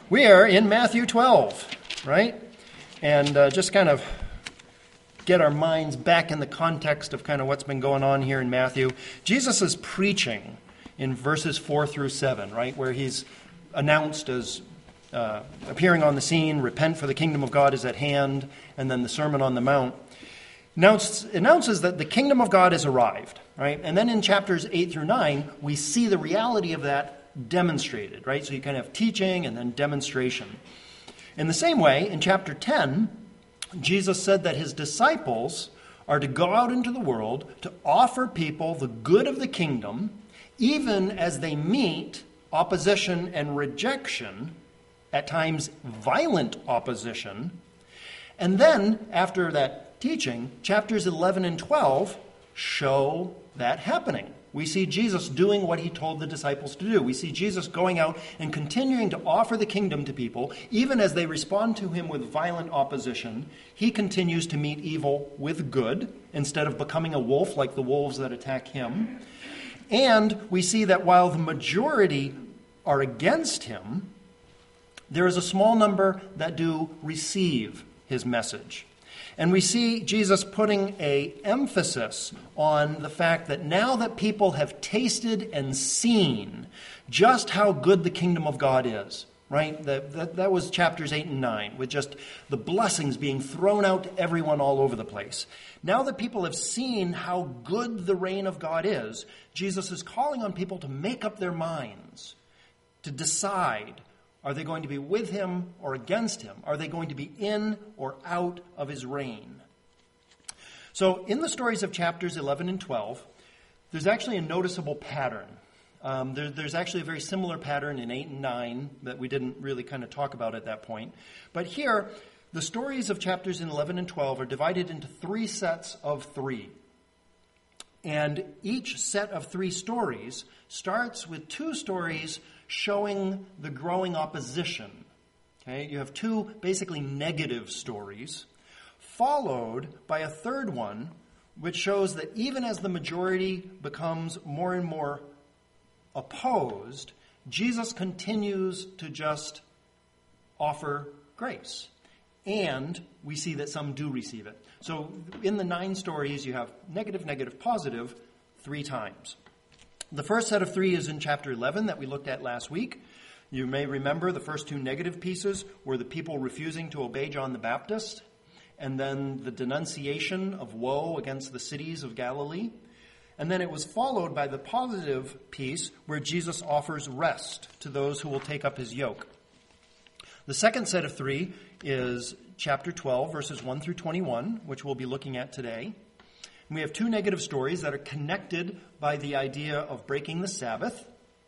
We are in Matthew 12, right? And just kind of get our minds back in the context of kind of what's been going on here in Matthew. Jesus is preaching in verses 4 through 7, right? Where he's announced as appearing on the scene, repent for the kingdom of God is at hand, and then the Sermon on the Mount announces that the kingdom of God has arrived, right? And then in chapters 8 through 9, we see the reality of that demonstrated, right? So you kind of have teaching and then demonstration. In the same way, in chapter 10, Jesus said that his disciples are to go out into the world to offer people the good of the kingdom, even as they meet opposition and rejection, at times violent opposition. And then, after that teaching, chapters 11 and 12 show that happening. We see Jesus doing what he told the disciples to do. We see Jesus going out and continuing to offer the kingdom to people. Even as they respond to him with violent opposition, he continues to meet evil with good instead of becoming a wolf like the wolves that attack him. And we see that while the majority are against him, there is a small number that do receive his message. And we see Jesus putting an emphasis on the fact that now that people have tasted and seen just how good the kingdom of God is, right? That was chapters 8 and 9, with just the blessings being thrown out to everyone all over the place. Now that people have seen how good the reign of God is, Jesus is calling on people to make up their minds, to decide, are they going to be with him or against him? Are they going to be in or out of his reign? So in the stories of chapters 11 and 12, there's actually a noticeable pattern. There's actually a very similar pattern in 8 and 9 that we didn't really kind of talk about at that point. But here, the stories of chapters 11 and 12 are divided into 3 sets of 3. And each set of 3 stories starts with 2 stories showing the growing opposition. Okay, you have 2 basically negative stories, followed by a third one, which shows that even as the majority becomes more and more opposed, Jesus continues to just offer grace. And we see that some do receive it. So in the 9 stories, you have negative, negative, positive 3 times. The first set of 3 is in chapter 11 that we looked at last week. You may remember the first 2 negative pieces were the people refusing to obey John the Baptist, and then the denunciation of woe against the cities of Galilee. And then it was followed by the positive piece where Jesus offers rest to those who will take up his yoke. The second set of 3 is chapter 12, verses 1 through 21, which we'll be looking at today. And we have 2 negative stories that are connected by the idea of breaking the Sabbath,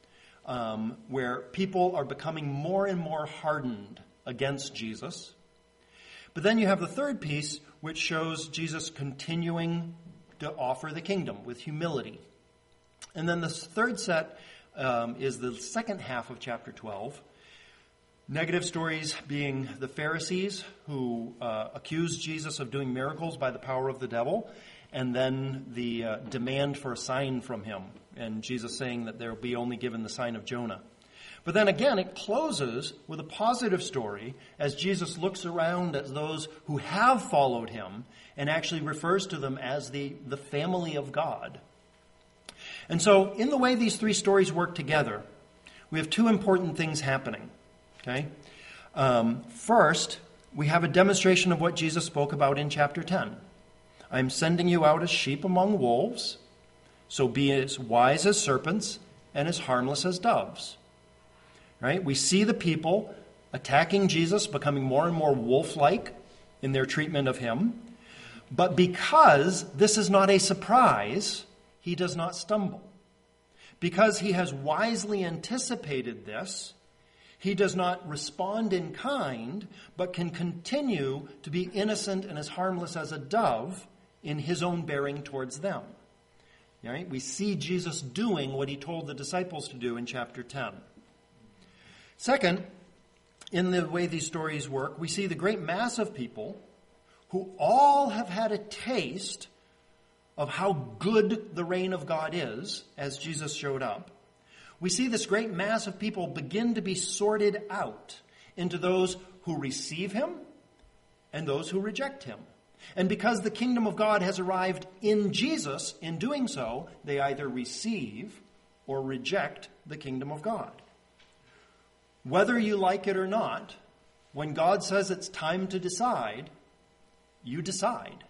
where people are becoming more and more hardened against Jesus. But then you have the third piece, which shows Jesus continuing to offer the kingdom with humility. And then the third set is the second half of chapter 12. Negative stories being the Pharisees who accused Jesus of doing miracles by the power of the devil, and then the demand for a sign from him, and Jesus saying that there will be only given the sign of Jonah. But then again, it closes with a positive story as Jesus looks around at those who have followed him and actually refers to them as the family of God. And so in the way these 3 stories work together, we have 2 important things happening. Okay? First, we have a demonstration of what Jesus spoke about in chapter 10. I'm sending you out as sheep among wolves, so be as wise as serpents and as harmless as doves. Right? We see the people attacking Jesus, becoming more and more wolf-like in their treatment of him. But because this is not a surprise, he does not stumble. Because he has wisely anticipated this, he does not respond in kind, but can continue to be innocent and as harmless as a dove in his own bearing towards them. Right? We see Jesus doing what he told the disciples to do in chapter 10. Second, in the way these stories work, we see the great mass of people who all have had a taste of how good the reign of God is as Jesus showed up. We see this great mass of people begin to be sorted out into those who receive him and those who reject him. And because the kingdom of God has arrived in Jesus, in doing so, they either receive or reject the kingdom of God. Whether you like it or not, when God says it's time to decide, you decide.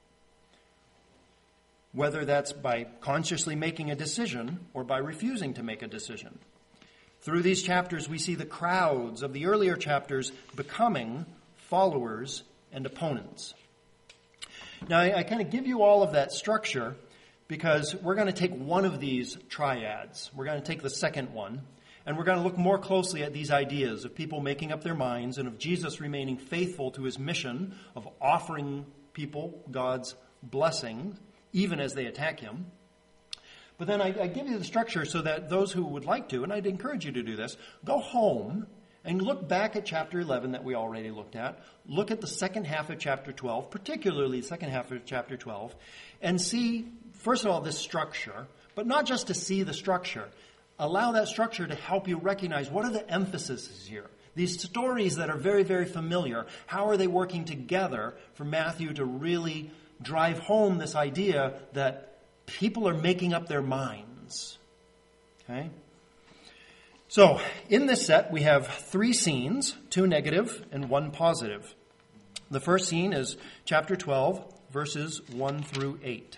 Whether that's by consciously making a decision or by refusing to make a decision. Through these chapters, we see the crowds of the earlier chapters becoming followers and opponents. Now, I kind of give you all of that structure because we're going to take one of these triads. We're going to take the second one, and we're going to look more closely at these ideas of people making up their minds and of Jesus remaining faithful to his mission of offering people God's blessing, even as they attack him. But then I give you the structure so that those who would like to, and I'd encourage you to do this, go home and look back at chapter 11 that we already looked at. Look at the second half of chapter 12, particularly the second half of chapter 12, and see, first of all, this structure, but not just to see the structure. Allow that structure to help you recognize what are the emphases here. These stories that are very, very familiar, how are they working together for Matthew to really drive home this idea that people are making up their minds? Okay? So, in this set, we have 3 scenes, 2 negative and 1 positive. The first scene is chapter 12, verses 1 through 8.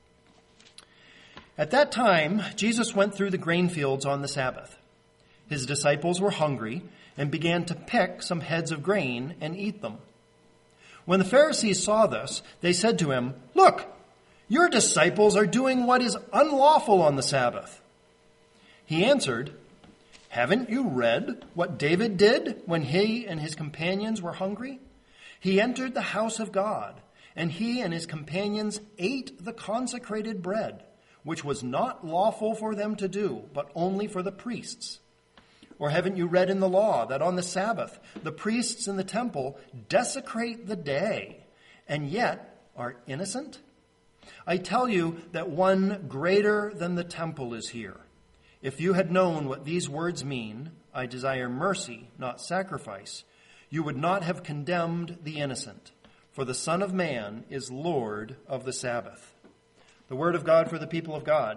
At that time, Jesus went through the grain fields on the Sabbath. His disciples were hungry and began to pick some heads of grain and eat them. When the Pharisees saw this, they said to him, "Look, your disciples are doing what is unlawful on the Sabbath." He answered, "Haven't you read what David did when he and his companions were hungry? He entered the house of God, and he and his companions ate the consecrated bread, which was not lawful for them to do, but only for the priests. Or haven't you read in the law that on the Sabbath the priests in the temple desecrate the day, and yet are innocent? I tell you that one greater than the temple is here. If you had known what these words mean, 'I desire mercy, not sacrifice,' you would not have condemned the innocent, for the Son of Man is Lord of the Sabbath." The word of God for the people of God.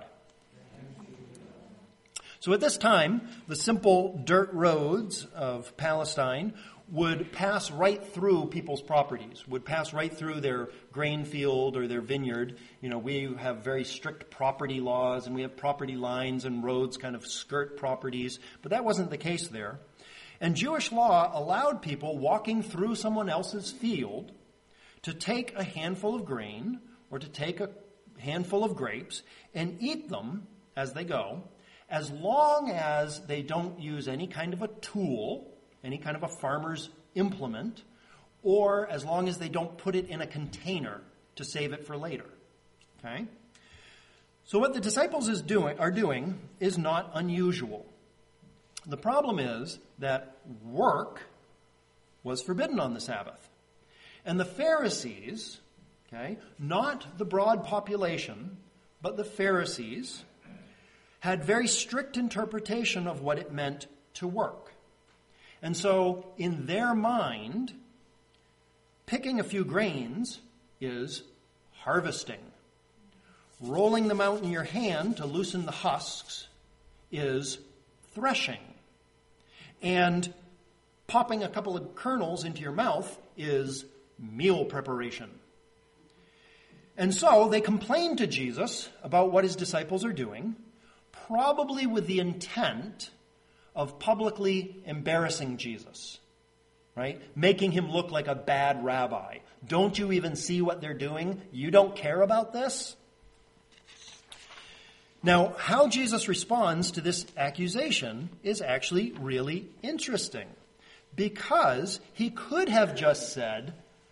So at this time, the simple dirt roads of Palestine would pass right through people's properties, would pass right through their grain field or their vineyard. You know, we have very strict property laws, and we have property lines and roads kind of skirt properties, but that wasn't the case there. And Jewish law allowed people walking through someone else's field to take a handful of grain or to take a handful of grapes and eat them as they go, as long as they don't use any kind of a tool, any kind of a farmer's implement, or as long as they don't put it in a container to save it for later. Okay? So what the disciples are doing is not unusual. The problem is that work was forbidden on the Sabbath. And the Pharisees, okay, not the broad population, but the Pharisees, had very strict interpretation of what it meant to work. And so, in their mind, picking a few grains is harvesting. Rolling them out in your hand to loosen the husks is threshing. And popping a couple of kernels into your mouth is meal preparation. And so they complain to Jesus about what his disciples are doing, probably with the intent of publicly embarrassing Jesus, right? Making him look like a bad rabbi. Don't you even see what they're doing? You don't care about this? Now, how Jesus responds to this accusation is actually really interesting, because he could have just said,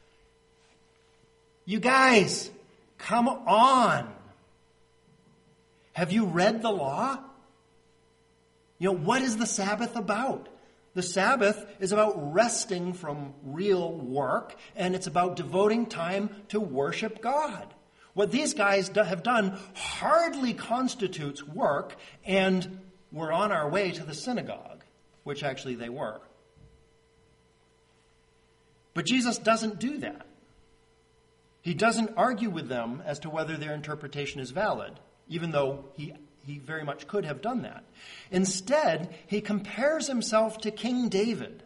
"You guys, come on. Have you read the law? You know, what is the Sabbath about? The Sabbath is about resting from real work, and it's about devoting time to worship God. What these guys have done hardly constitutes work, and we're on our way to the synagogue," which actually they were. But Jesus doesn't do that. He doesn't argue with them as to whether their interpretation is valid, even though he very much could have done that. Instead, he compares himself to King David,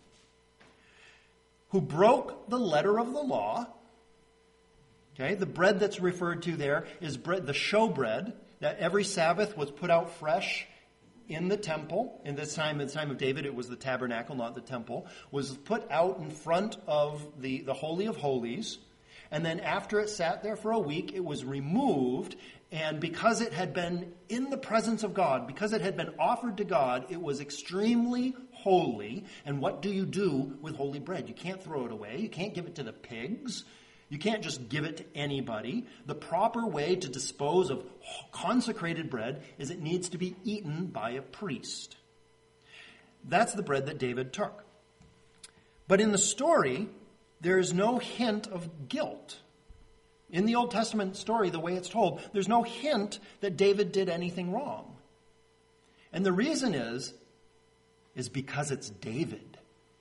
who broke the letter of the law. Okay, the bread that's referred to there is bread, the showbread, that every Sabbath was put out fresh in the temple. In the time of David, it was the tabernacle, not the temple, was put out in front of the Holy of Holies. And then after it sat there for a week, it was removed. And because it had been in the presence of God, because it had been offered to God, it was extremely holy. And what do you do with holy bread? You can't throw it away. You can't give it to the pigs. You can't just give it to anybody. The proper way to dispose of consecrated bread is it needs to be eaten by a priest. That's the bread that David took. But in the story, there is no hint of guilt. In the Old Testament story, the way it's told, there's no hint that David did anything wrong. And the reason is because it's David.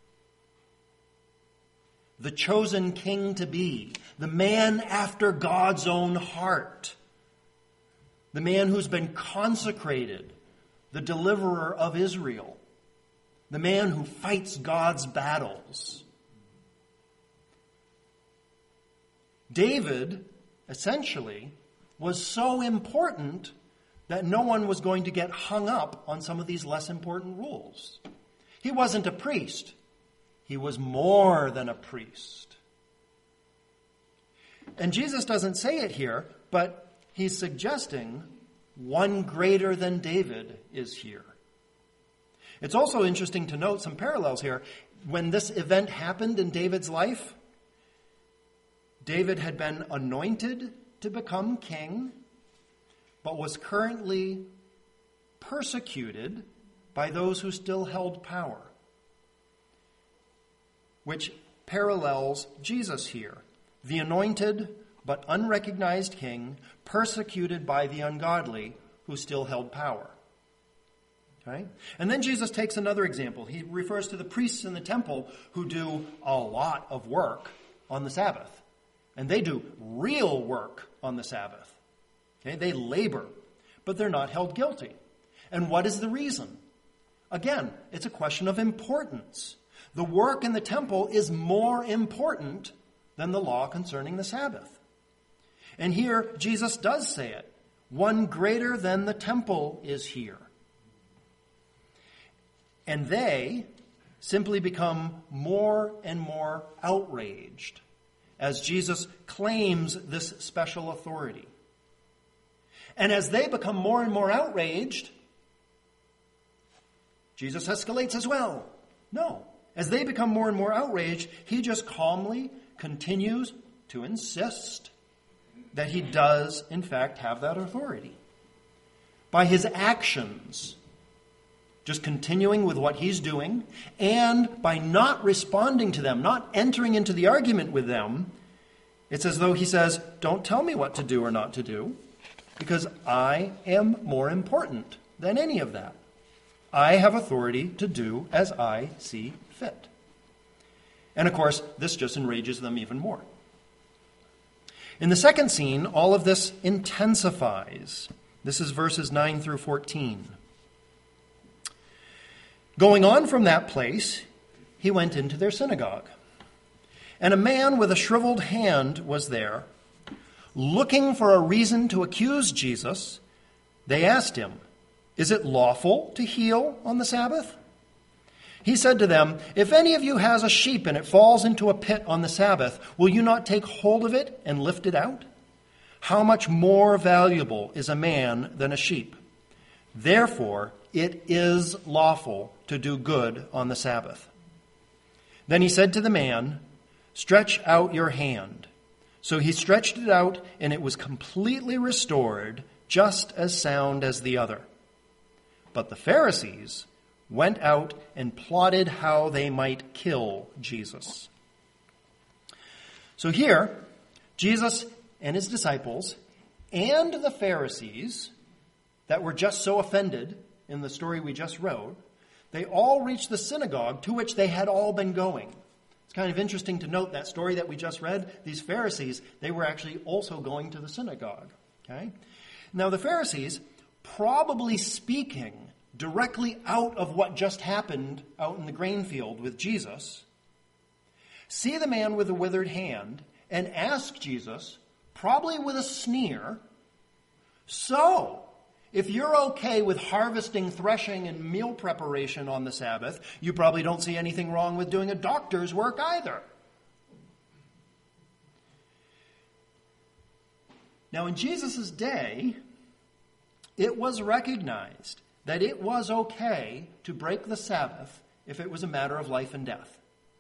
The chosen king to be, the man after God's own heart, the man who's been consecrated, the deliverer of Israel, the man who fights God's battles. David, essentially, was so important that no one was going to get hung up on some of these less important rules. He wasn't a priest. He was more than a priest. And Jesus doesn't say it here, but he's suggesting one greater than David is here. It's also interesting to note some parallels here. When this event happened in David's life, David had been anointed to become king, but was currently persecuted by those who still held power, which parallels Jesus here, the anointed but unrecognized king, persecuted by the ungodly who still held power. Okay? And then Jesus takes another example. He refers to the priests in the temple who do a lot of work on the Sabbath. And they do real work on the Sabbath. Okay? They labor, but they're not held guilty. And what is the reason? Again, it's a question of importance. The work in the temple is more important than the law concerning the Sabbath. And here, Jesus does say it. One greater than the temple is here. And they simply become more and more outraged as Jesus claims this special authority. And as they become more and more outraged, Jesus escalates as well. No. As they become more and more outraged, he just calmly continues to insist that he does, in fact, have that authority. By his actions, just continuing with what he's doing, and by not responding to them, not entering into the argument with them, it's as though he says, don't tell me what to do or not to do, because I am more important than any of that. I have authority to do as I see fit. And of course, this just enrages them even more. In the second scene, all of this intensifies. This is verses 9 through 14. Going on from that place, he went into their synagogue. And a man with a shriveled hand was there. Looking for a reason to accuse Jesus, they asked him, "Is it lawful to heal on the Sabbath?" He said to them, "If any of you has a sheep and it falls into a pit on the Sabbath, will you not take hold of it and lift it out? How much more valuable is a man than a sheep? Therefore, it is lawful to do good on the Sabbath." Then he said to the man, "Stretch out your hand." So he stretched it out, and it was completely restored, just as sound as the other. But the Pharisees went out and plotted how they might kill Jesus. So here, Jesus and his disciples and the Pharisees that were just so offended in the story we just wrote, they all reached the synagogue to which they had all been going. It's kind of interesting to note that story that we just read. These Pharisees, they were actually also going to the synagogue. Okay? Now the Pharisees, probably speaking directly out of what just happened out in the grain field with Jesus, see the man with the withered hand and ask Jesus, probably with a sneer, so, if you're okay with harvesting, threshing, and meal preparation on the Sabbath, you probably don't see anything wrong with doing a doctor's work either. Now, in Jesus' day, it was recognized that it was okay to break the Sabbath if it was a matter of life and death.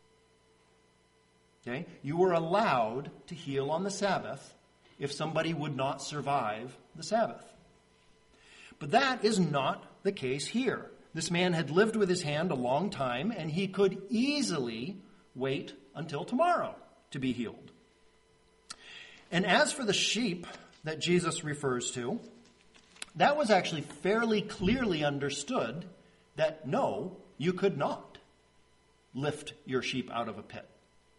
Okay? You were allowed to heal on the Sabbath if somebody would not survive the Sabbath. But that is not the case here. This man had lived with his hand a long time, and he could easily wait until tomorrow to be healed. And as for the sheep that Jesus refers to, that was actually fairly clearly understood that no, you could not lift your sheep out of a pit.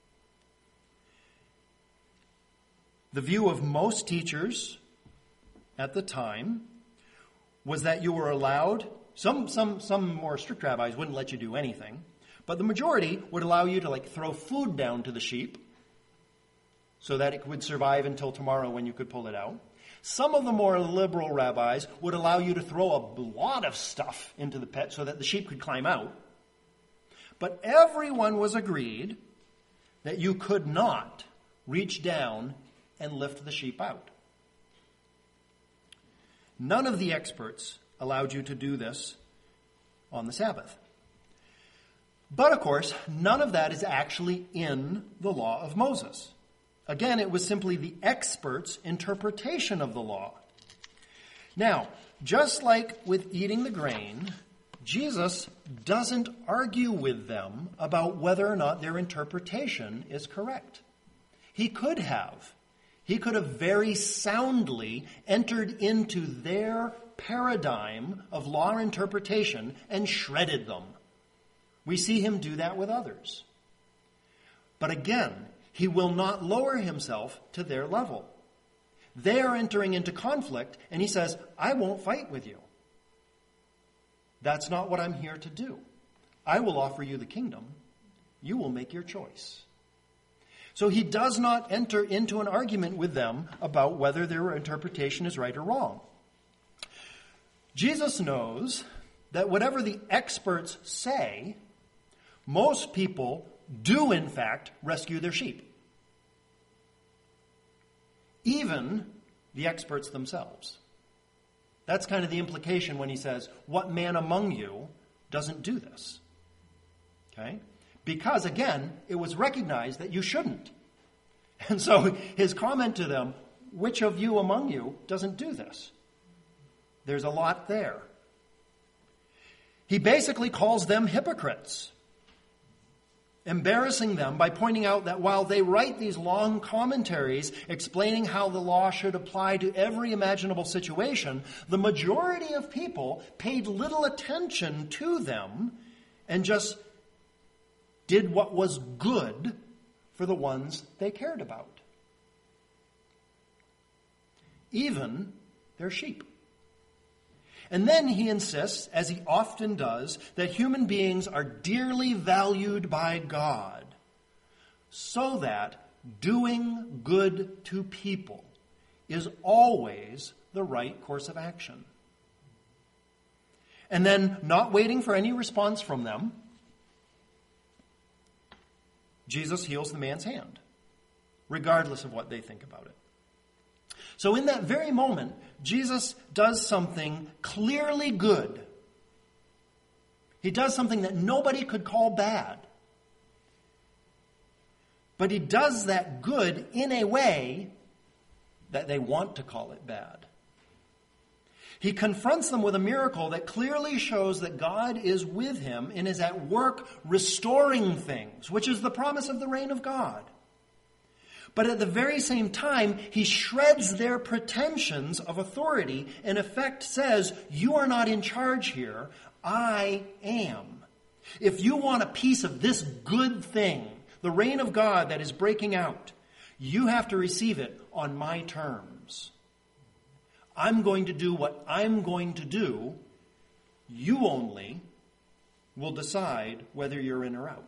The view of most teachers at the time was that you were allowed, some more strict rabbis wouldn't let you do anything, but the majority would allow you to throw food down to the sheep so that it would survive until tomorrow when you could pull it out. Some of the more liberal rabbis would allow you to throw a lot of stuff into the pit so that the sheep could climb out. But everyone was agreed that you could not reach down and lift the sheep out. None of the experts allowed you to do this on the Sabbath. But of course, none of that is actually in the law of Moses. Again, it was simply the experts' interpretation of the law. Now, just like with eating the grain, Jesus doesn't argue with them about whether or not their interpretation is correct. He could have. He could have very soundly entered into their paradigm of law interpretation and shredded them. We see him do that with others. But again, he will not lower himself to their level. They are entering into conflict, and he says, I won't fight with you. That's not what I'm here to do. I will offer you the kingdom. You will make your choice. So he does not enter into an argument with them about whether their interpretation is right or wrong. Jesus knows that whatever the experts say, most people do in fact rescue their sheep. Even the experts themselves. That's kind of the implication when he says, what man among you doesn't do this? Okay? Because, again, it was recognized that you shouldn't. And so his comment to them, which of you among you doesn't do this? There's a lot there. He basically calls them hypocrites, embarrassing them by pointing out that while they write these long commentaries explaining how the law should apply to every imaginable situation, the majority of people paid little attention to them and just did what was good for the ones they cared about. Even their sheep. And then he insists, as he often does, that human beings are dearly valued by God, so that doing good to people is always the right course of action. And then, not waiting for any response from them, Jesus heals the man's hand, regardless of what they think about it. So in that very moment, Jesus does something clearly good. He does something that nobody could call bad. But he does that good in a way that they want to call it bad. He confronts them with a miracle that clearly shows that God is with him and is at work restoring things, which is the promise of the reign of God. But at the very same time, he shreds their pretensions of authority, in effect says, you are not in charge here, I am. If you want a piece of this good thing the reign of God that is breaking out, you have to receive it on my terms. I'm going to do what I'm going to do. You only will decide whether you're in or out.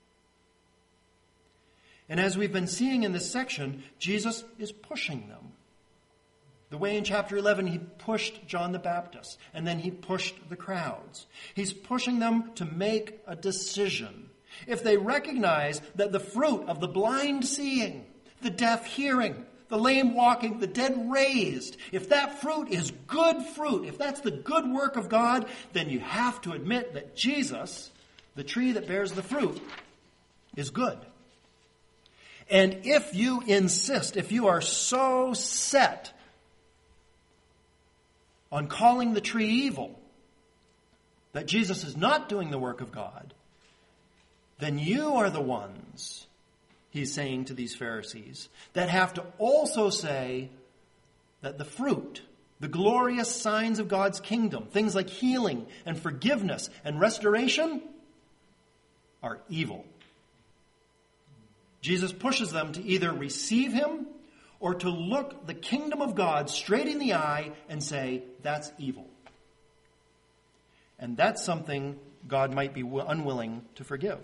And as we've been seeing in this section, Jesus is pushing them. The way in chapter 11 he pushed John the Baptist, and then he pushed the crowds. He's pushing them to make a decision. If they recognize that the fruit of the blind seeing, the deaf hearing, the lame walking, the dead raised, if that fruit is good fruit, if that's the good work of God, then you have to admit that Jesus, the tree that bears the fruit, is good. And if you insist, if you are so set on calling the tree evil, that Jesus is not doing the work of God, then you are the ones, he's saying to these Pharisees, that have to also say that the fruit, the glorious signs of God's kingdom, things like healing and forgiveness and restoration, are evil. Jesus pushes them to either receive him or to look the kingdom of God straight in the eye and say, that's evil. And that's something God might be unwilling to forgive.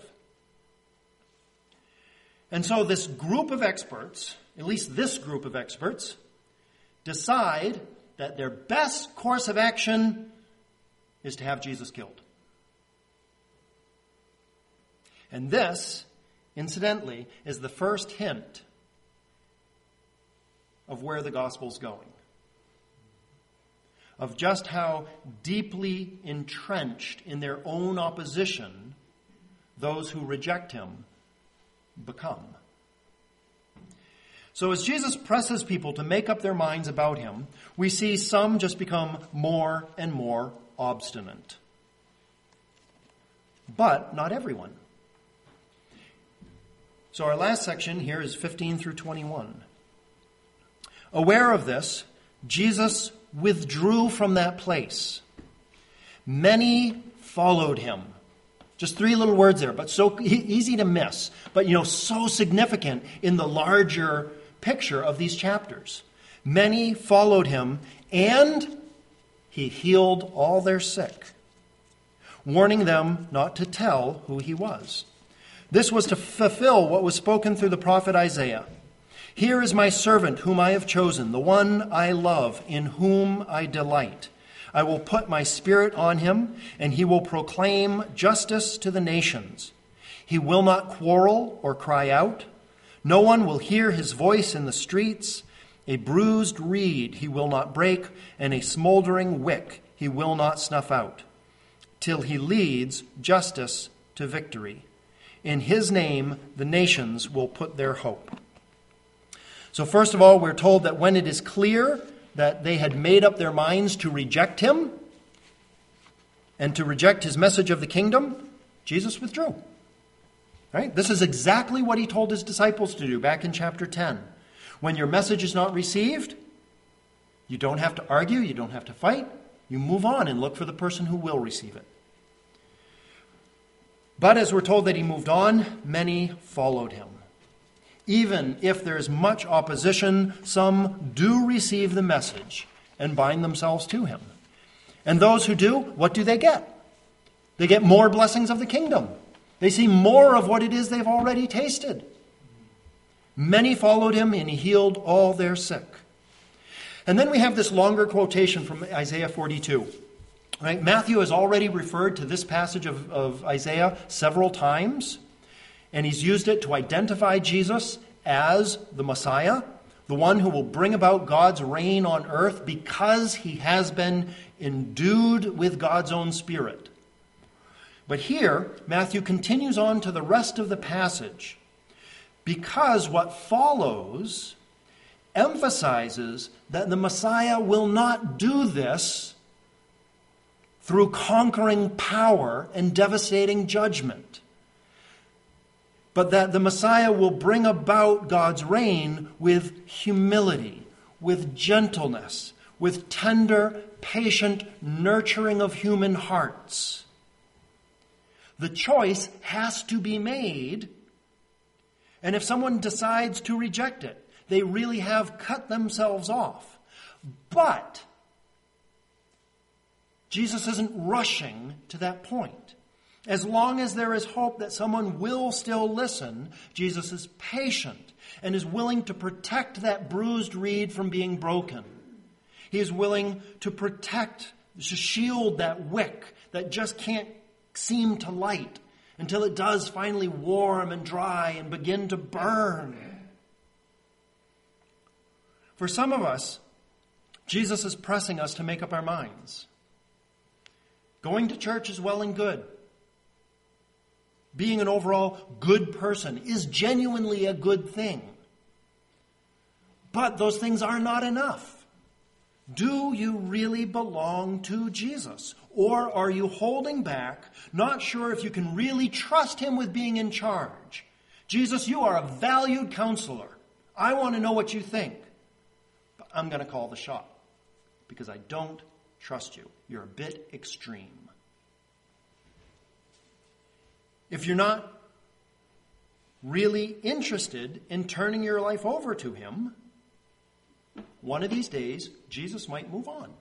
And so this group of experts, at least this group of experts, decide that their best course of action is to have Jesus killed. And this, incidentally, is the first hint of where the gospel's going. Of just how deeply entrenched in their own opposition those who reject him become. So as Jesus presses people to make up their minds about him, we see some just become more and more obstinate. But not everyone. So our last section here is 15 through 21. Aware of this, Jesus withdrew from that place. Many followed him. Just 3 little words there, but so easy to miss. But, so significant in the larger picture of these chapters. Many followed him, and he healed all their sick, warning them not to tell who he was. This was to fulfill what was spoken through the prophet Isaiah. Here is my servant whom I have chosen, the one I love, in whom I delight. I will put my spirit on him, and he will proclaim justice to the nations. He will not quarrel or cry out. No one will hear his voice in the streets. A bruised reed he will not break, and a smoldering wick he will not snuff out, till he leads justice to victory. In his name, the nations will put their hope. So first of all, we're told that when it is clear that they had made up their minds to reject him and to reject his message of the kingdom, Jesus withdrew. Right? This is exactly what he told his disciples to do back in chapter 10. When your message is not received, you don't have to argue, you don't have to fight. You move on and look for the person who will receive it. But as we're told that he moved on, many followed him. Even if there is much opposition, some do receive the message and bind themselves to him. And those who do, what do they get? They get more blessings of the kingdom. They see more of what it is they've already tasted. Many followed him, and he healed all their sick. And then we have this longer quotation from Isaiah 42. Right? Matthew has already referred to this passage of Isaiah several times, and he's used it to identify Jesus as the Messiah, the one who will bring about God's reign on earth because he has been endued with God's own Spirit. But here, Matthew continues on to the rest of the passage, because what follows emphasizes that the Messiah will not do this through conquering power and devastating judgment, but that the Messiah will bring about God's reign with humility, with gentleness, with tender, patient nurturing of human hearts. The choice has to be made And if someone decides to reject it, they really have cut themselves off. But Jesus isn't rushing to that point. As long as there is hope that someone will still listen, Jesus is patient and is willing to protect that bruised reed from being broken. He is willing to protect, to shield that wick that just can't seem to light until it does finally warm and dry and begin to burn. For some of us, Jesus is pressing us to make up our minds. Going to church is well and good. Being an overall good person is genuinely a good thing. But those things are not enough. Do you really belong to Jesus? Or are you holding back, not sure if you can really trust him with being in charge? Jesus, you are a valued counselor. I want to know what you think. But I'm going to call the shot because I don't trust you. You're a bit extreme. If you're not really interested in turning your life over to him, one of these days, Jesus might move on.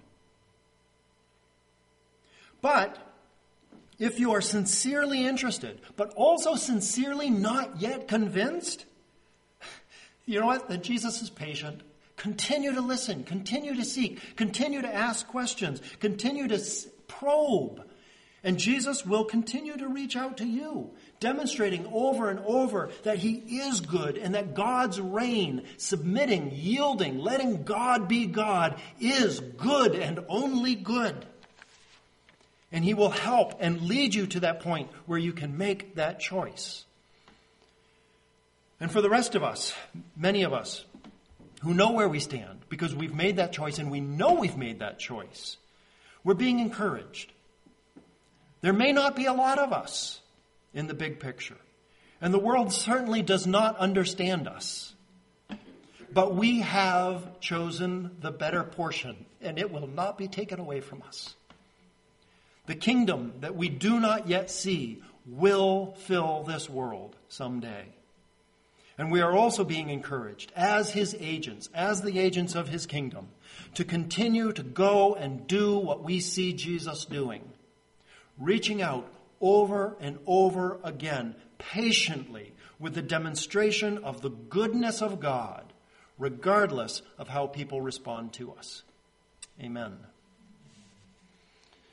But if you are sincerely interested, but also sincerely not yet convinced, you know what? Then Jesus is patient. Continue to listen. Continue to seek. Continue to ask questions. Continue to probe. And Jesus will continue to reach out to you, demonstrating over and over that he is good and that God's reign, submitting, yielding, letting God be God, is good and only good. And he will help and lead you to that point where you can make that choice. And for the rest of us, many of us, who know where we stand because we've made that choice and we know we've made that choice, we're being encouraged. There may not be a lot of us in the big picture, and the world certainly does not understand us. But we have chosen the better portion, and it will not be taken away from us. The kingdom that we do not yet see will fill this world someday. And we are also being encouraged as his agents, as the agents of his kingdom, to continue to go and do what we see Jesus doing. Reaching out over and over again, patiently, with the demonstration of the goodness of God, regardless of how people respond to us. Amen.